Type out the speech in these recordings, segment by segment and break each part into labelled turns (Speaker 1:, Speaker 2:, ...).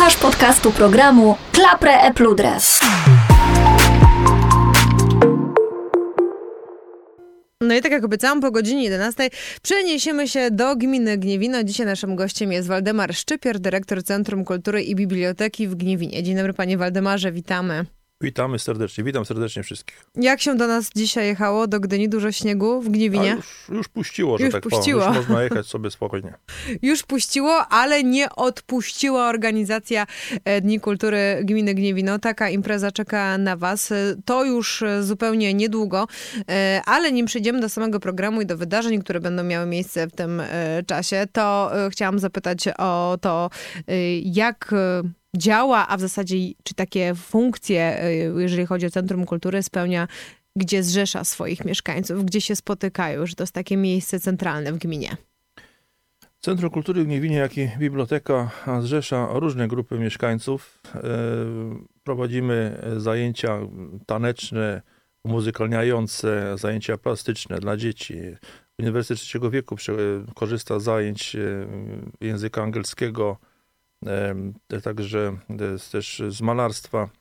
Speaker 1: Słuchasz podcastu programu Klapre e Pludres.
Speaker 2: No i tak jak obiecałam, po godzinie 11 przeniesiemy się do gminy Gniewino. Dzisiaj naszym gościem jest Waldemar Szczypior, dyrektor Centrum Kultury i Biblioteki w Gniewinie. Dzień dobry, panie Waldemarze, witamy.
Speaker 3: Witamy serdecznie, witam serdecznie wszystkich.
Speaker 2: Jak się do nas dzisiaj jechało? Do Gdyni dużo śniegu w Gniewinie?
Speaker 3: Już puściło, że
Speaker 2: już
Speaker 3: tak
Speaker 2: puściło.
Speaker 3: powiem. Już można jechać sobie spokojnie.
Speaker 2: Już puściło, ale nie odpuściła organizacja Dni Kultury Gminy Gniewino. Taka impreza czeka na was. To już zupełnie niedługo, ale nim przejdziemy do samego programu i do wydarzeń, które będą miały miejsce w tym czasie, to chciałam zapytać o to, jak działa, a w zasadzie czy takie funkcje, jeżeli chodzi o Centrum Kultury, spełnia, gdzie zrzesza swoich mieszkańców, gdzie się spotykają, że to jest takie miejsce centralne w gminie.
Speaker 3: Centrum Kultury w Gniewinie, jak i biblioteka zrzesza różne grupy mieszkańców. Prowadzimy zajęcia taneczne, muzykalniające, zajęcia plastyczne dla dzieci. Uniwersytet Trzeciego Wieku korzysta z zajęć języka angielskiego, także też z malarstwa.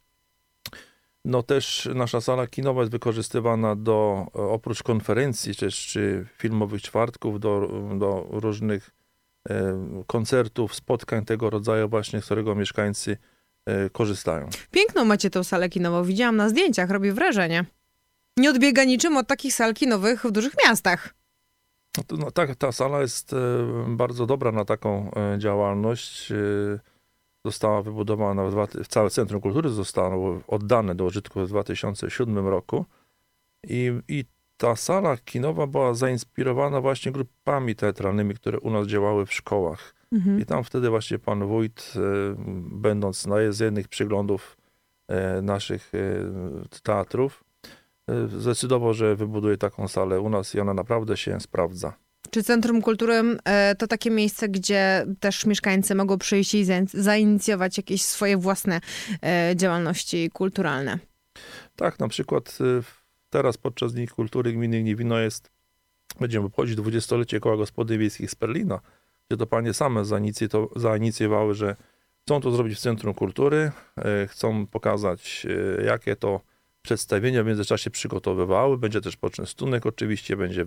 Speaker 3: No też nasza sala kinowa jest wykorzystywana oprócz konferencji czy filmowych czwartków, do różnych koncertów, spotkań tego rodzaju właśnie, z którego mieszkańcy korzystają.
Speaker 2: Piękną macie tą salę kinową, widziałam na zdjęciach, robi wrażenie. Nie odbiega niczym od takich sal kinowych w dużych miastach.
Speaker 3: No tak, ta sala jest bardzo dobra na taką działalność. Została wybudowana, całe Centrum Kultury zostało oddane do użytku w 2007 roku. I ta sala kinowa była zainspirowana właśnie grupami teatralnymi, które u nas działały w szkołach. I tam wtedy właśnie pan wójt, będąc z jednych przyglądów naszych teatrów, zdecydował, że wybuduje taką salę u nas i ona naprawdę się sprawdza.
Speaker 2: Czy Centrum Kultury to takie miejsce, gdzie też mieszkańcy mogą przyjść i zainicjować jakieś swoje własne działalności kulturalne? Tak,
Speaker 3: na przykład teraz podczas Dni Kultury Gminy Gniewino będziemy obchodzić 20-lecie Koła Gospodyń Wiejskich z Perlina, gdzie to panie same zainicjowały, że chcą to zrobić w Centrum Kultury, chcą pokazać, jakie to przedstawienia w międzyczasie przygotowywały. Będzie też poczęstunek oczywiście, będzie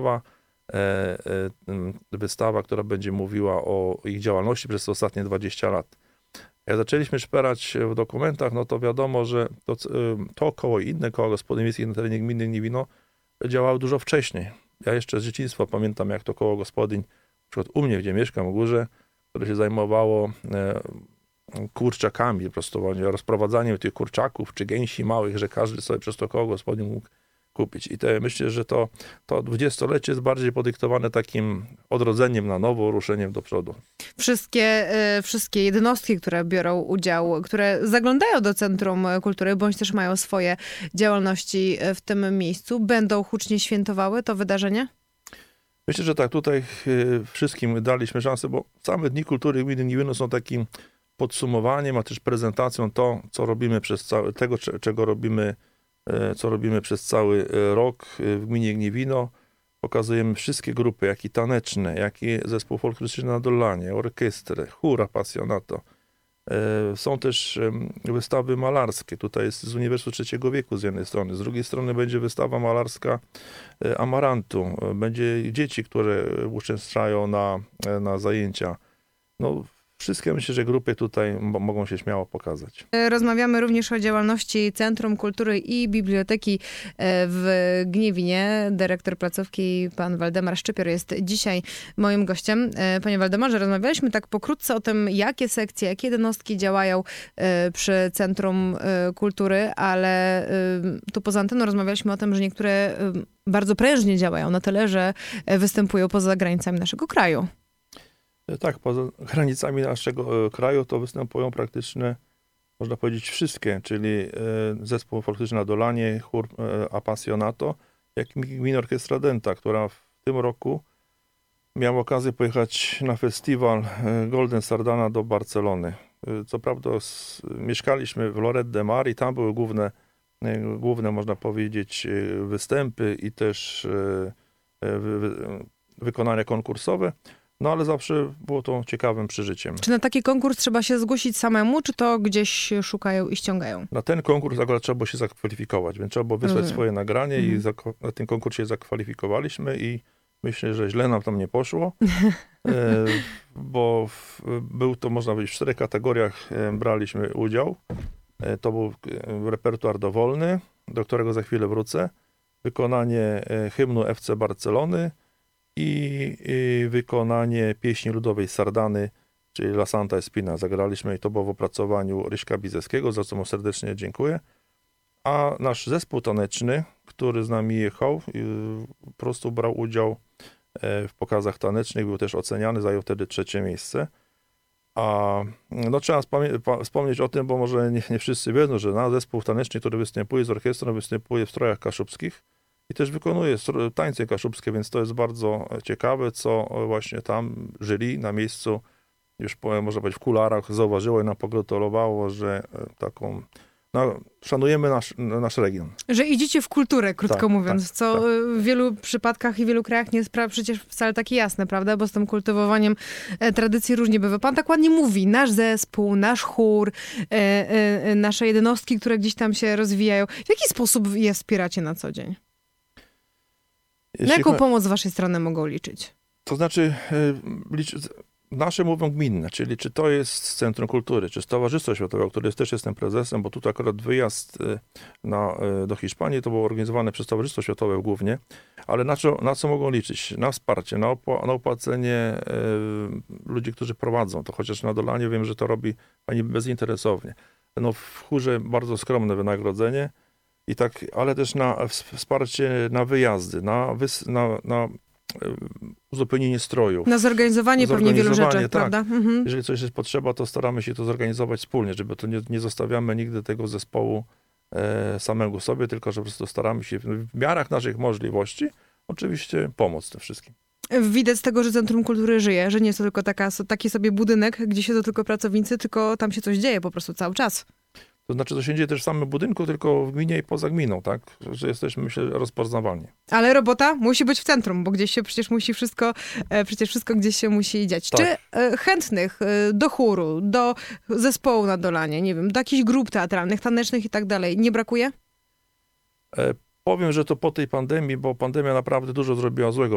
Speaker 3: wystawa, która będzie mówiła o ich działalności przez ostatnie 20 lat. Jak zaczęliśmy szperać w dokumentach, no to wiadomo, że to koło i inne koła gospodyń wiejskich na terenie gminy Gniewino działały dużo wcześniej. Ja jeszcze z dzieciństwa pamiętam, jak to koło gospodyń, na przykład u mnie, gdzie mieszkam w górze, które się zajmowało kurczakami, po prostu rozprowadzaniem tych kurczaków czy gęsi małych, że każdy sobie przez to koło gospodyń mógł kupić. I myślę, że to 20-lecie jest bardziej podyktowane takim odrodzeniem na nowo, ruszeniem do przodu.
Speaker 2: Wszystkie jednostki, które biorą udział, które zaglądają do Centrum Kultury, bądź też mają swoje działalności w tym miejscu, będą hucznie świętowały to wydarzenie?
Speaker 3: Myślę, że tak, tutaj wszystkim daliśmy szansę, bo same Dni Kultury Gminy Gniewino są takim podsumowaniem, a też prezentacją co robimy co robimy przez cały rok w gminie Gniewino. Pokazujemy wszystkie grupy, jak i taneczne, jak i zespół folklorystyczny na Dolanie, orkiestrę, chór Appassionato. Są też wystawy malarskie. Tutaj jest z Uniwersytetu Trzeciego Wieku z jednej strony. Z drugiej strony będzie wystawa malarska Amarantu. Będzie dzieci, które uczęszczają na zajęcia. No, wszystkie myślę, że grupy tutaj mogą się śmiało pokazać.
Speaker 2: Rozmawiamy również o działalności Centrum Kultury i Biblioteki w Gniewinie. Dyrektor placówki, pan Waldemar Szczypior, jest dzisiaj moim gościem. Panie Waldemarze, rozmawialiśmy tak pokrótce o tym, jakie sekcje, jakie jednostki działają przy Centrum Kultury, ale tu poza anteną rozmawialiśmy o tym, że niektóre bardzo prężnie działają na tyle, że występują poza granicami naszego kraju.
Speaker 3: Tak, poza granicami naszego kraju to występują praktycznie, można powiedzieć, wszystkie, czyli zespół folklorystyczny na Dolanie, chór Appassionato, jak i Gmina Orkiestra Denta, która w tym roku miała okazję pojechać na festiwal Golden Sardana do Barcelony. Co prawda mieszkaliśmy w Lloret de Mar i tam były główne, można powiedzieć, występy i też wykonania konkursowe, No ale zawsze było to ciekawym przeżyciem.
Speaker 2: Czy na taki konkurs trzeba się zgłosić samemu, czy to gdzieś szukają i ściągają?
Speaker 3: Na ten konkurs akurat trzeba było się zakwalifikować, więc trzeba było wysłać swoje nagranie i na tym konkursie zakwalifikowaliśmy i myślę, że źle nam tam nie poszło, bo był to, można powiedzieć, w 4 kategoriach braliśmy udział. To był repertuar dowolny, do którego za chwilę wrócę, wykonanie hymnu FC Barcelony i wykonanie pieśni ludowej Sardany, czyli La Santa Espina. Zagraliśmy i to było w opracowaniu Ryśka Bizeckiego, za co mu serdecznie dziękuję. A nasz zespół taneczny, który z nami jechał, po prostu brał udział w pokazach tanecznych, był też oceniany, zajął wtedy 3. miejsce. A no, trzeba wspomnieć o tym, bo może nie wszyscy wiedzą, że nasz zespół taneczny, który występuje z orkiestrą, występuje w strojach kaszubskich i też wykonuje tańce kaszubskie, więc to jest bardzo ciekawe, co właśnie tam jury na miejscu, już można powiedzieć w kularach, zauważyło i nam pogratulowało, że taką, no, szanujemy nasz region.
Speaker 2: Że idziecie w kulturę, krótko
Speaker 3: Tak,
Speaker 2: mówiąc,
Speaker 3: tak,
Speaker 2: co
Speaker 3: tak.
Speaker 2: w wielu przypadkach i wielu krajach nie jest przecież wcale takie jasne, prawda? Bo z tym kultywowaniem tradycji różnie bywa. Pan tak ładnie mówi, nasz zespół, nasz chór, nasze jednostki, które gdzieś tam się rozwijają. W jaki sposób je wspieracie na co dzień? Na jaką pomoc z waszej strony mogą liczyć?
Speaker 3: To znaczy, nasze mówią gminne, czyli czy to jest Centrum Kultury, czy Towarzystwo Światowe, które też jestem prezesem, bo tutaj akurat wyjazd do Hiszpanii to było organizowane przez Towarzystwo Światowe głównie, ale na co mogą liczyć? Na wsparcie, na opłacenie ludzi, którzy prowadzą to, chociaż na Dolanie wiem, że to robi pani bezinteresownie. No w chórze bardzo skromne wynagrodzenie, i tak, ale też na wsparcie na wyjazdy, na uzupełnienie strojów.
Speaker 2: Na zorganizowanie pewnie wielu rzeczy,
Speaker 3: tak.
Speaker 2: prawda? Mhm.
Speaker 3: Jeżeli coś jest potrzeba, to staramy się to zorganizować wspólnie, żeby to nie zostawiamy nigdy tego zespołu samego sobie, tylko że po prostu staramy się w miarach naszych możliwości oczywiście pomóc tym wszystkim.
Speaker 2: Widać z tego, że Centrum Kultury żyje, że nie jest to tylko taki sobie budynek, gdzie siedzą tylko pracownicy, tylko tam się coś dzieje po prostu cały czas.
Speaker 3: To znaczy, to się dzieje też w samym budynku, tylko w gminie i poza gminą, tak? Że jesteśmy, myślę, rozpoznawalni.
Speaker 2: Ale robota musi być w centrum, bo gdzieś się przecież musi wszystko gdzieś się musi dziać.
Speaker 3: Tak.
Speaker 2: Czy chętnych do chóru, do zespołu na Dolanie, nie wiem, do jakichś grup teatralnych, tanecznych i tak dalej, nie brakuje?
Speaker 3: Powiem, że to po tej pandemii, bo pandemia naprawdę dużo zrobiła złego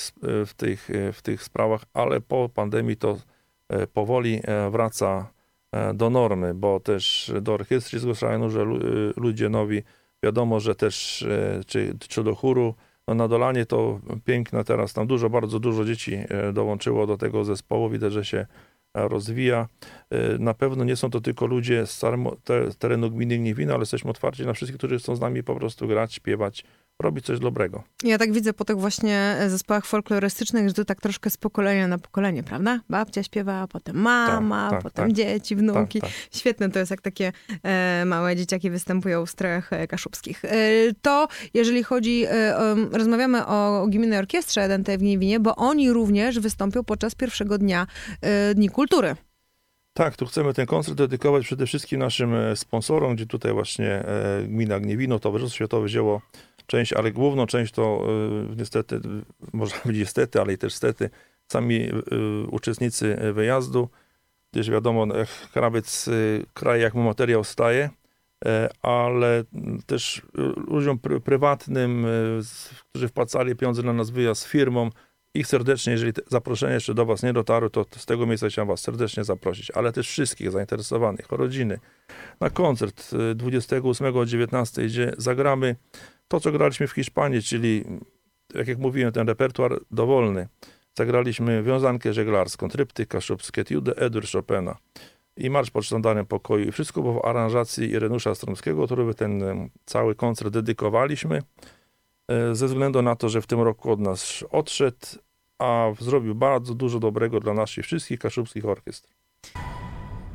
Speaker 3: w tych sprawach, ale po pandemii to powoli wraca do normy, bo też do orkiestry zgłaszają, że ludzie nowi, wiadomo, że też czy do chóru, no na Dolanie to piękne teraz, tam bardzo dużo dzieci dołączyło do tego zespołu, widać, że się rozwija. Na pewno nie są to tylko ludzie z terenu gminy Gniewino, ale jesteśmy otwarci na wszystkich, którzy chcą z nami po prostu grać, śpiewać, robić coś dobrego.
Speaker 2: Ja tak widzę po tych właśnie zespołach folklorystycznych, że to tak troszkę z pokolenia na pokolenie, prawda? Babcia śpiewa, potem mama, potem dzieci, wnuki.
Speaker 3: Tak.
Speaker 2: Świetne to jest, jak takie małe dzieciaki występują w strojach kaszubskich. To, jeżeli chodzi, rozmawiamy o Gminnej Orkiestrze Dętej w Gniewinie, bo oni również wystąpią podczas pierwszego dnia Dni Kultury.
Speaker 3: Tak, tu chcemy ten koncert dedykować przede wszystkim naszym sponsorom, gdzie tutaj właśnie Gmina Gniewino, Towarzystwo Światowe wzięło część, ale główną część to niestety, można powiedzieć niestety, ale i też stety, sami uczestnicy wyjazdu, gdyż wiadomo, krawiec kraje, jak mu materiał staje, ale też ludziom prywatnym, którzy wpłacali pieniądze na nas wyjazd z firmą, ich serdecznie, jeżeli zaproszenie jeszcze do was nie dotarło, to z tego miejsca chciałem was serdecznie zaprosić, ale też wszystkich zainteresowanych, rodziny, na koncert 28 o 19, gdzie zagramy to, co graliśmy w Hiszpanii, czyli, jak mówiłem, ten repertuar dowolny. Zagraliśmy wiązankę żeglarską, tryptyk kaszubskie, etiudę Edur Chopina i marsz pod sztandarem pokoju. I wszystko było w aranżacji Irenusza Stromskiego, którego ten cały koncert dedykowaliśmy, ze względu na to, że w tym roku od nas odszedł, a zrobił bardzo dużo dobrego dla naszych wszystkich kaszubskich orkiestr.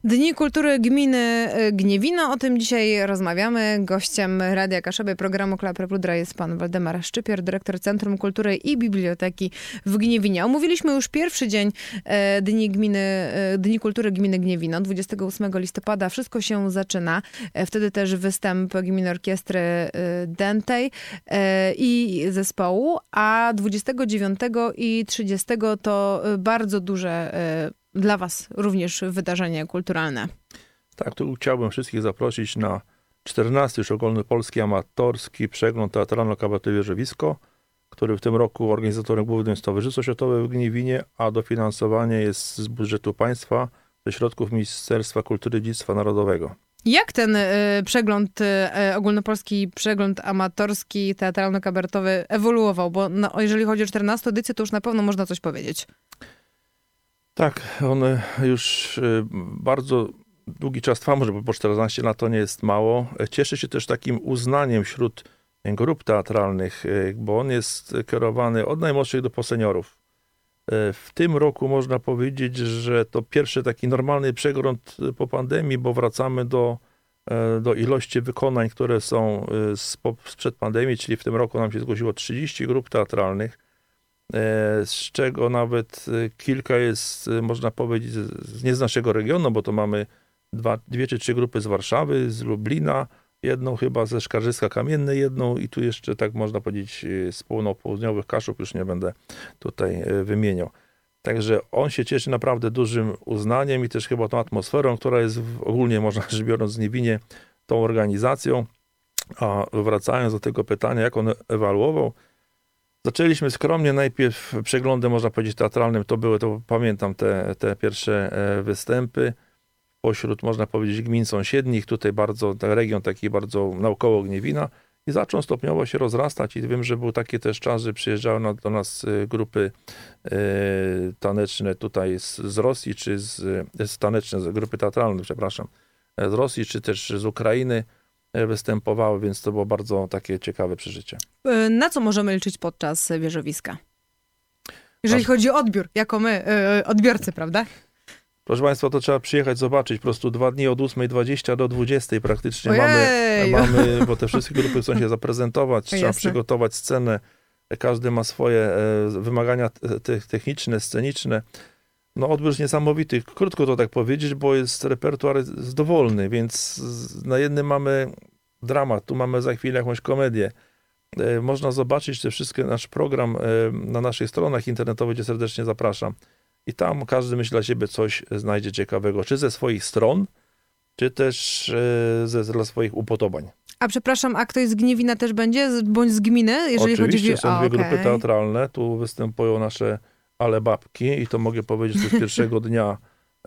Speaker 2: Dni Kultury Gminy Gniewino. O tym dzisiaj rozmawiamy. Gościem Radia Kaszebę programu Klap Repludra jest pan Waldemar Szczypior, dyrektor Centrum Kultury i Biblioteki w Gniewinie. Omówiliśmy już pierwszy dzień Dni Kultury Gminy Gniewino, 28 listopada. Wszystko się zaczyna. Wtedy też występ Gminy Orkiestry Dętej i zespołu, a 29 i 30 to bardzo duże dla was również wydarzenie kulturalne.
Speaker 3: Tak, tu chciałbym wszystkich zaprosić na 14. już ogólnopolski amatorski przegląd teatralno-kabaretowy Wieżowisko, który w tym roku organizatorem głównym jest Towarzystwo Światowe w Gniewinie, a dofinansowanie jest z budżetu państwa, ze środków Ministerstwa Kultury i Dziedzictwa Narodowego.
Speaker 2: Jak ten przegląd, ogólnopolski przegląd amatorski, teatralno-kabaretowy ewoluował? Bo jeżeli chodzi o 14 edycję, to już na pewno można coś powiedzieć.
Speaker 3: Tak, on już bardzo długi czas trwa, może po 14 lat to nie jest mało. Cieszy się też takim uznaniem wśród grup teatralnych, bo on jest kierowany od najmłodszych do seniorów. W tym roku można powiedzieć, że to pierwszy taki normalny przegląd po pandemii, bo wracamy do ilości wykonań, które są sprzed pandemii, czyli w tym roku nam się zgłosiło 30 grup teatralnych, z czego nawet kilka jest, można powiedzieć, nie z naszego regionu, bo to mamy dwie czy trzy grupy z Warszawy, z Lublina, jedną chyba ze Szkarżyska-Kamiennej, jedną i tu jeszcze, tak można powiedzieć, z południowych Kaszub, już nie będę tutaj wymieniał. Także on się cieszy naprawdę dużym uznaniem i też chyba tą atmosferą, która jest ogólnie, można rzecz biorąc, w Gniewinie tą organizacją. A wracając do tego pytania, jak on ewaluował, zaczęliśmy skromnie, najpierw przeglądem, można powiedzieć, teatralnym, to pamiętam te pierwsze występy, pośród, można powiedzieć, gmin sąsiednich, tutaj bardzo, ten region taki bardzo naokoło Gniewina i zaczął stopniowo się rozrastać i wiem, że był taki też czas, że przyjeżdżały do nas grupy taneczne tutaj z Rosji, czy taneczne grupy teatralne, przepraszam, z Rosji, czy też z Ukrainy występowały, więc to było bardzo takie ciekawe przeżycie.
Speaker 2: Na co możemy liczyć podczas wieżowiska? Jeżeli chodzi o odbiór, jako my, odbiorcy, prawda?
Speaker 3: Proszę Państwa, to trzeba przyjechać, zobaczyć. Po prostu 2 dni od 8:20 do 20:00 praktycznie mamy, bo te wszystkie grupy chcą się zaprezentować, trzeba przygotować scenę. Każdy ma swoje wymagania techniczne, sceniczne. No odbiór jest niesamowity. Krótko to tak powiedzieć, bo jest repertuar dowolny, więc na jednym mamy dramat, tu mamy za chwilę jakąś komedię. Można zobaczyć te wszystkie, nasz program na naszych stronach internetowych, gdzie serdecznie zapraszam. I tam każdy myśli dla siebie coś znajdzie ciekawego, czy ze swoich stron, czy też dla swoich upodobań. A
Speaker 2: przepraszam, a ktoś z Gniewina też będzie, bądź z gminy? Jeżeli
Speaker 3: oczywiście,
Speaker 2: chodzi...
Speaker 3: są dwie grupy teatralne, tu występują nasze Ale Babki i to mogę powiedzieć, że z pierwszego dnia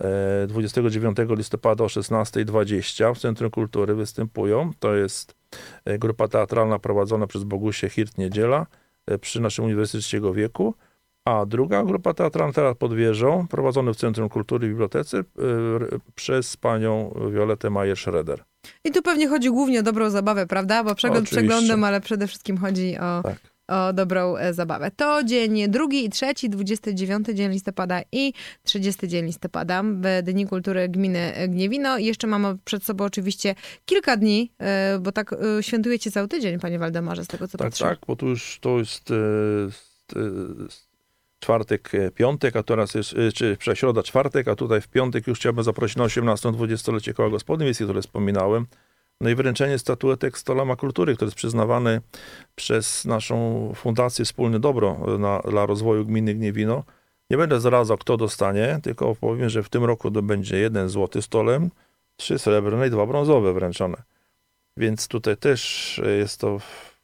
Speaker 3: 29 listopada o 16:20 w Centrum Kultury występują. To jest grupa teatralna prowadzona przez Bogusię Hirt-Niedziela przy naszym Uniwersytecie Wieku. A druga grupa teatralna, Teatr pod Wieżą, prowadzony w Centrum Kultury i Bibliotece przez panią Violetę Majer-Schroeder. I
Speaker 2: tu pewnie chodzi głównie o dobrą zabawę, prawda? Bo przegląd przeglądem, ale przede wszystkim chodzi o dobrą zabawę. To dzień 2 i 3, 29 dzień listopada i 30 dzień listopada w Dni Kultury Gminy Gniewino. I jeszcze mamy przed sobą oczywiście kilka dni, bo tak świętujecie cały tydzień, panie Waldemarze, z tego co patrzę.
Speaker 3: Tak, bo to jest czwartek, piątek, a teraz jest, czy środa, czwartek, a tutaj w piątek już chciałbym zaprosić na 18. 20-lecie Koła Gospodyń Wiejskich, które wspominałem. No i wręczenie statuetek Stolama Kultury, który jest przyznawany przez naszą Fundację Wspólne Dobro dla rozwoju gminy Gniewino. Nie będę zdradzał, kto dostanie, tylko powiem, że w tym roku to będzie 1 złoty stolem, 3 srebrne i 2 brązowe wręczone. Więc tutaj też jest to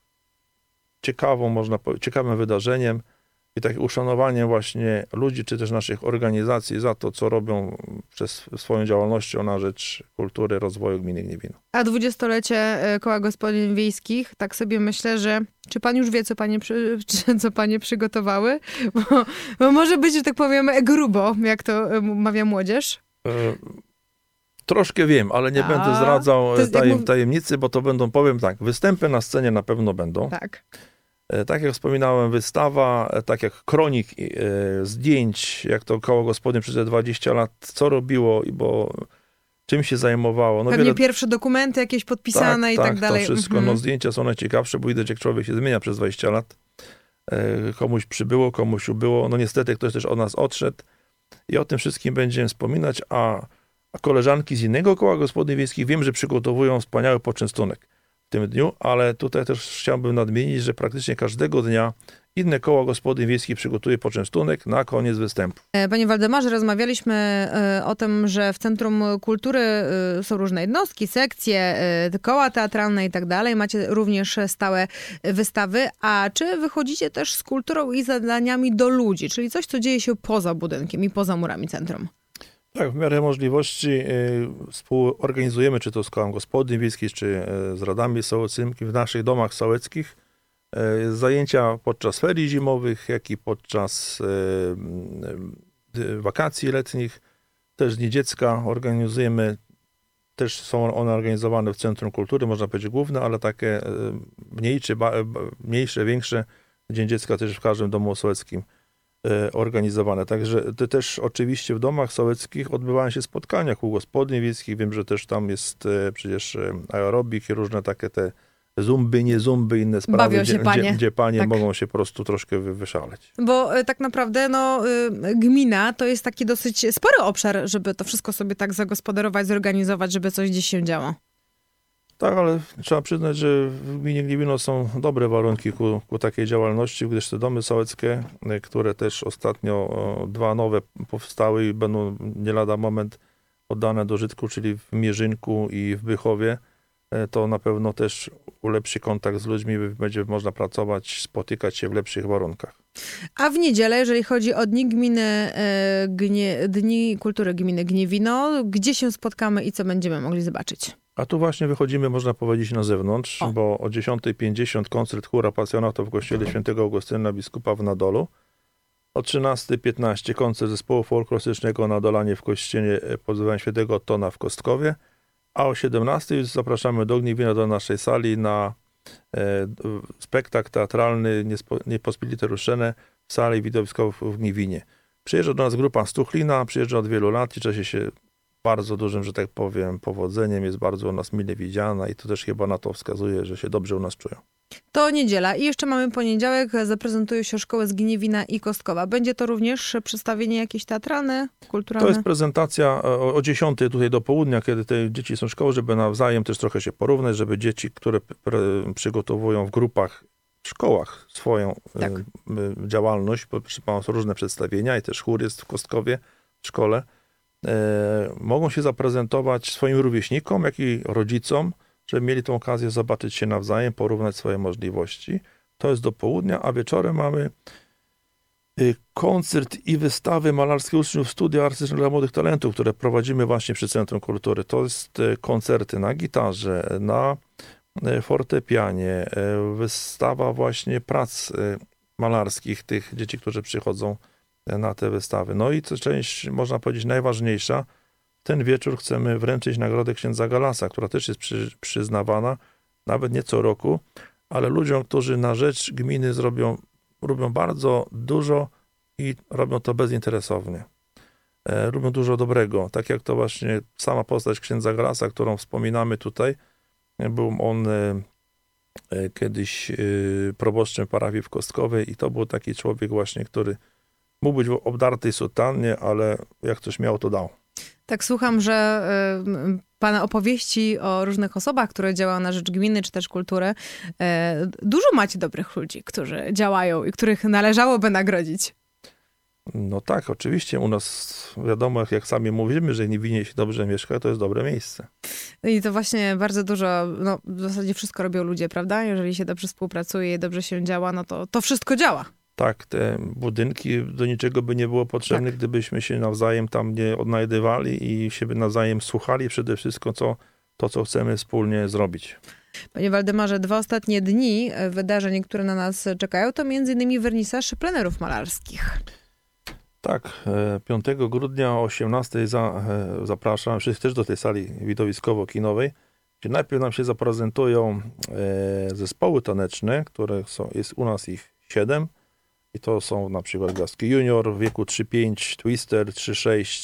Speaker 3: ciekawym wydarzeniem i takie uszanowanie właśnie ludzi, czy też naszych organizacji za to, co robią przez swoją działalnością na rzecz kultury, rozwoju gminy Gniewino.
Speaker 2: A 20-lecie Koła Gospodyń Wiejskich, tak sobie myślę, że czy pan już wie, co panie przygotowały? Bo może być, że tak powiem, grubo, jak to mawia młodzież.
Speaker 3: Troszkę wiem, ale nie będę zdradzał tajemnicy, bo to będą, powiem tak, występy na scenie na pewno będą.
Speaker 2: Tak.
Speaker 3: Tak jak wspominałem, wystawa, tak jak kronik zdjęć, jak to Koło Gospodyń przez te 20 lat, co robiło, bo czym się zajmowało. No
Speaker 2: Pewnie pierwsze dokumenty jakieś podpisane i tak dalej.
Speaker 3: To wszystko. No, zdjęcia są najciekawsze, bo widać, jak człowiek się zmienia przez 20 lat. Komuś przybyło, komuś ubyło. No niestety ktoś też od nas odszedł. I o tym wszystkim będziemy wspominać, a koleżanki z innego koła gospodyń wiejskich wiem, że przygotowują wspaniały poczęstunek w tym dniu, ale tutaj też chciałbym nadmienić, że praktycznie każdego dnia inne koło gospodyń wiejskich przygotuje poczęstunek na koniec występu.
Speaker 2: Panie Waldemarze, rozmawialiśmy o tym, że w Centrum Kultury są różne jednostki, sekcje, koła teatralne i tak dalej. Macie również stałe wystawy. A czy wychodzicie też z kulturą i zadaniami do ludzi, czyli coś, co dzieje się poza budynkiem i poza murami centrum?
Speaker 3: Tak, w miarę możliwości współorganizujemy, czy to z kołem gospodyń wiejskich, czy z radami sołeckimi w naszych domach sołeckich. Zajęcia podczas ferii zimowych, jak i podczas wakacji letnich. Też Dni Dziecka organizujemy. Też są one organizowane w Centrum Kultury, można powiedzieć główne, ale takie mniejsze, większe. Dzień Dziecka też w każdym domu sołeckim organizowane. Także też oczywiście w domach sołeckich odbywają się spotkania kół gospodyń wiejskich. Wiem, że też tam jest przecież aerobik i różne takie te zumby, nie zumby, inne sprawy, gdzie panie
Speaker 2: tak
Speaker 3: mogą się po prostu troszkę wyszaleć.
Speaker 2: Bo tak naprawdę gmina to jest taki dosyć spory obszar, żeby to wszystko sobie tak zagospodarować, zorganizować, żeby coś gdzieś się działo.
Speaker 3: Tak, ale trzeba przyznać, że w gminie Gniewino są dobre warunki ku takiej działalności, gdyż te domy sołeckie, które też ostatnio 2 nowe powstały i będą nie lada moment oddane do użytku, czyli w Mierzynku i w Bychowie, to na pewno też ulepszy kontakt z ludźmi, będzie można pracować, spotykać się w lepszych warunkach.
Speaker 2: A w niedzielę, jeżeli chodzi o Dni Gminy, Dni Kultury Gminy Gniewino, gdzie się spotkamy i co będziemy mogli zobaczyć?
Speaker 3: A tu właśnie wychodzimy, można powiedzieć, na zewnątrz, bo o 10:50 koncert chóra pasjonatów w kościele świętego Augustyna Biskupa w Nadolu. O 13:15 koncert zespołu folklorystycznego Nadolanie w kościele pod względem świętego Ottona w Kostkowie. A o 17:00 już zapraszamy do Gniewina, do naszej sali na spektakl teatralny Niepospolite Ruszene w sali widowiskowej w Gniewinie. Przyjeżdża do nas grupa Stuchlina, przyjeżdża od wielu lat i cieszy się bardzo dużym, że tak powiem, powodzeniem, jest bardzo u nas mile widziana i to też chyba na to wskazuje, że się dobrze u nas czują.
Speaker 2: To niedziela i jeszcze mamy poniedziałek, zaprezentują się szkoły z Gniewnina i Kostkowa. Będzie to również przedstawienie jakieś teatralne, kulturalne?
Speaker 3: To jest prezentacja o 10:00 tutaj do południa, kiedy te dzieci są w szkoły, żeby nawzajem też trochę się porównać, żeby dzieci, które przygotowują w grupach, w szkołach swoją działalność, bo są różne przedstawienia i też chór jest w Kostkowie w szkole, mogą się zaprezentować swoim rówieśnikom, jak i rodzicom, żeby mieli tę okazję zobaczyć się nawzajem, porównać swoje możliwości. To jest do południa, a wieczorem mamy koncert i wystawy malarskie uczniów studia artystyczne dla młodych talentów, które prowadzimy właśnie przy Centrum Kultury. To jest koncerty na gitarze, na fortepianie, wystawa właśnie prac malarskich tych dzieci, którzy przychodzą na te wystawy. No i to część, można powiedzieć, najważniejsza. Ten wieczór chcemy wręczyć nagrodę księdza Galasa, która też jest przyznawana, nawet nie co roku, ale ludziom, którzy na rzecz gminy robią bardzo dużo i robią to bezinteresownie. Robią dużo dobrego. Tak jak to właśnie sama postać księdza Galasa, którą wspominamy tutaj. Był on kiedyś proboszczem parafii w Kostkowej i to był taki człowiek właśnie, który mógł być w obdartej sutannie, ale jak coś miał, to dał.
Speaker 2: Tak słucham, że pana opowieści o różnych osobach, które działają na rzecz gminy czy też kultury, dużo macie dobrych ludzi, którzy działają i których należałoby nagrodzić.
Speaker 3: No tak, oczywiście. U nas wiadomo, jak sami mówimy, że nie winie się dobrze mieszka, to jest dobre miejsce.
Speaker 2: I to właśnie bardzo dużo, no w zasadzie wszystko robią ludzie, prawda? Jeżeli się dobrze współpracuje i dobrze się działa, no to wszystko działa.
Speaker 3: Tak, te budynki do niczego by nie było potrzebne, tak, gdybyśmy się nawzajem tam nie odnajdywali i się nawzajem słuchali przede wszystkim, co chcemy wspólnie zrobić.
Speaker 2: Panie Waldemarze, 2 ostatnie dni wydarzeń, które na nas czekają, to m.in. wernisaż plenerów malarskich.
Speaker 3: Tak, 5 grudnia o 18:00 zapraszam wszystkich też do tej sali widowiskowo-kinowej, gdzie najpierw nam się zaprezentują zespoły taneczne, jest u nas ich 7. I to są na przykład Gwiazdki Junior w wieku 3-5, Twister 3-6,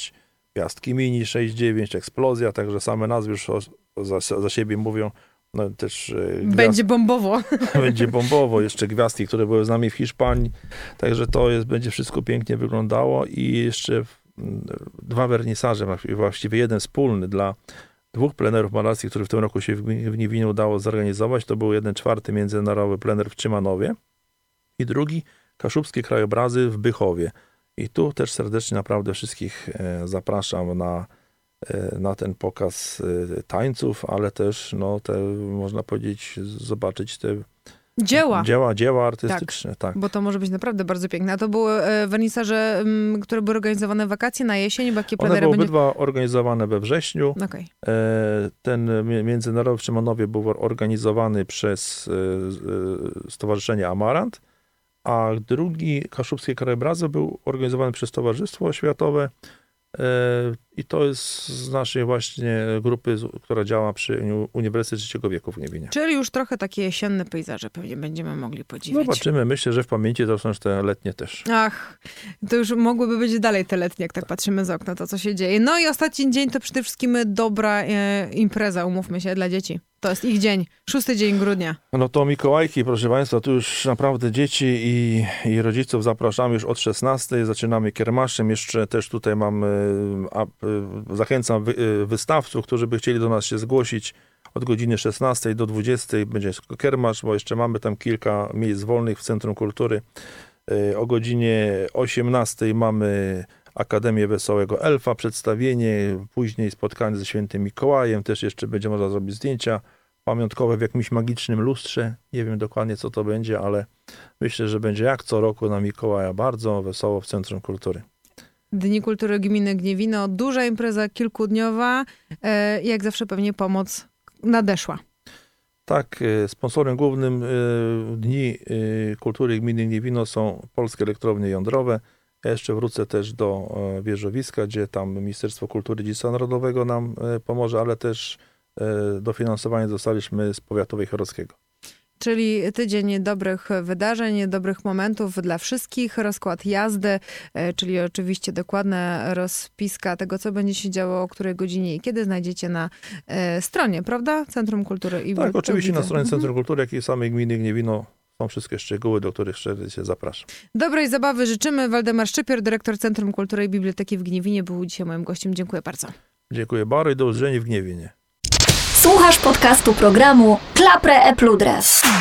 Speaker 3: Gwiazdki Mini 6-9, Eksplozja, także same nazwy już za siebie mówią. No, też
Speaker 2: Będzie bombowo.
Speaker 3: Będzie bombowo. Jeszcze gwiazdki, które były z nami w Hiszpanii. Także będzie wszystko pięknie wyglądało i jeszcze 2 wernisaże, właściwie jeden wspólny dla 2 plenerów malarskich, który w tym roku się w Gniewinie udało zorganizować. To był 1/4 międzynarodowy plener w Trzymanowie i drugi Kaszubskie krajobrazy w Bychowie. I tu też serdecznie naprawdę wszystkich zapraszam na ten pokaz tańców, ale też można powiedzieć, zobaczyć te dzieła artystyczne. Tak.
Speaker 2: Bo to może być naprawdę bardzo piękne. A to były wernisaże, które były organizowane w wakacje, na jesień?
Speaker 3: One były obydwa organizowane we wrześniu.
Speaker 2: Okay.
Speaker 3: Ten międzynarodowy w Szymanowie był organizowany przez Stowarzyszenie Amarant, a drugi Kaszubskie krajobrazy był organizowany przez Towarzystwo Światowe i to jest z naszej właśnie grupy, która działa przy Uniwersytecie Trzeciego Wieku w Gniewinie.
Speaker 2: Czyli już trochę takie jesienne pejzaże pewnie będziemy mogli podziwiać.
Speaker 3: Zobaczymy. Myślę, że w pamięci to są te letnie też.
Speaker 2: Ach, to już mogłyby być dalej te letnie, jak tak patrzymy z okna, to co się dzieje. No i ostatni dzień to przede wszystkim dobra impreza, umówmy się, dla dzieci. To jest ich dzień, 6 dzień grudnia. No
Speaker 3: to Mikołajki, proszę Państwa, tu już naprawdę dzieci i rodziców zapraszamy już od 16. Zaczynamy kiermaszem. Jeszcze też tutaj zachęcam wystawców, którzy by chcieli do nas się zgłosić od godziny 16 do 20. Będzie kiermasz, bo jeszcze mamy tam kilka miejsc wolnych w Centrum Kultury. O godzinie 18 mamy Akademię Wesołego Elfa, przedstawienie, później spotkanie ze Świętym Mikołajem, też jeszcze będzie można zrobić zdjęcia pamiątkowe w jakimś magicznym lustrze. Nie wiem dokładnie, co to będzie, ale myślę, że będzie jak co roku na Mikołaja bardzo wesoło w Centrum Kultury.
Speaker 2: Dni Kultury Gminy Gniewino, duża impreza kilkudniowa, jak zawsze pewnie pomoc nadeszła.
Speaker 3: Tak, sponsorem głównym Dni Kultury Gminy Gniewino są Polskie Elektrownie Jądrowe. Ja jeszcze wrócę też do Wieżowiska, gdzie tam Ministerstwo Kultury i Dziedzictwa Narodowego nam pomoże, ale też dofinansowanie dostaliśmy z Powiatu Wejherowskiego.
Speaker 2: Czyli tydzień dobrych wydarzeń, dobrych momentów dla wszystkich, rozkład jazdy, czyli oczywiście dokładna rozpiska tego, co będzie się działo, o której godzinie i kiedy znajdziecie na stronie, prawda? Centrum Kultury.
Speaker 3: Tak, oczywiście na stronie Centrum Kultury, jak i samej gminy Gniewino są wszystkie szczegóły, do których serdecznie zapraszam.
Speaker 2: Dobrej zabawy życzymy. Waldemar Szczypior, dyrektor Centrum Kultury i Biblioteki w Gniewinie, był dzisiaj moim gościem. Dziękuję bardzo.
Speaker 3: Dziękuję bardzo i do usłyszenia w Gniewinie.
Speaker 1: Słuchasz podcastu programu Klapre e Pludres.